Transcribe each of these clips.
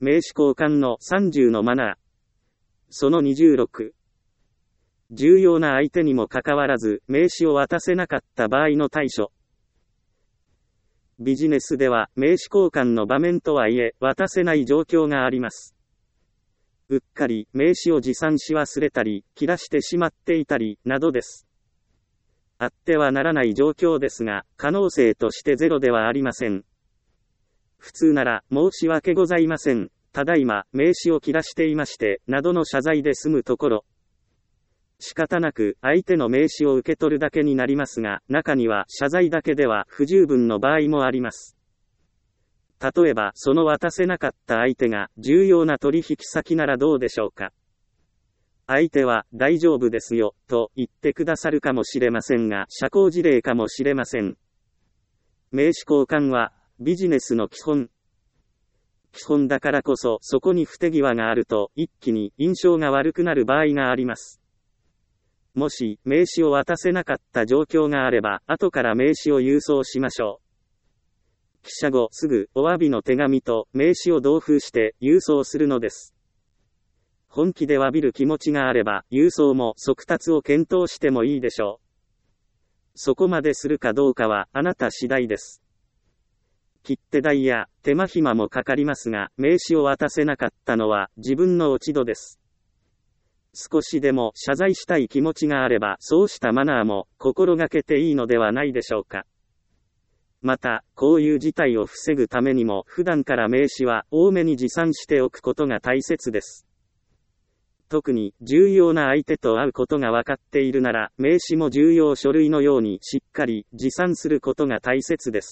名刺交換の30のマナー。その26。重要な相手にもかかわらず、名刺を渡せなかった場合の対処。ビジネスでは、名刺交換の場面とはいえ、渡せない状況があります。うっかり、名刺を持参し忘れたり、切らしてしまっていたり、などです。あってはならない状況ですが、可能性としてゼロではありません。普通なら、申し訳ございません。ただいま、名刺を切らしていまして、などの謝罪で済むところ。仕方なく、相手の名刺を受け取るだけになりますが、中には、謝罪だけでは不十分の場合もあります。例えば、その渡せなかった相手が、重要な取引先ならどうでしょうか。相手は、大丈夫ですよ、と言ってくださるかもしれませんが、社交辞令かもしれません。名刺交換は、ビジネスの基本。基本だからこそ、そこに不手際があると、一気に印象が悪くなる場合があります。もし、名刺を渡せなかった状況があれば、後から名刺を郵送しましょう。帰社後、すぐ、お詫びの手紙と名刺を同封して郵送するのです。本気で詫びる気持ちがあれば、郵送も速達を検討してもいいでしょう。そこまでするかどうかは、あなた次第です。切手代や手間暇もかかりますが、名刺を渡せなかったのは自分の落ち度です。少しでも謝罪したい気持ちがあれば、そうしたマナーも心がけていいのではないでしょうか。また、こういう事態を防ぐためにも、普段から名刺は多めに持参しておくことが大切です。特に、重要な相手と会うことが分かっているなら、名刺も重要書類のようにしっかり持参することが大切です。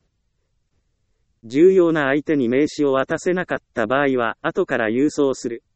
重要な相手に名刺を渡せなかった場合は、後から郵送する。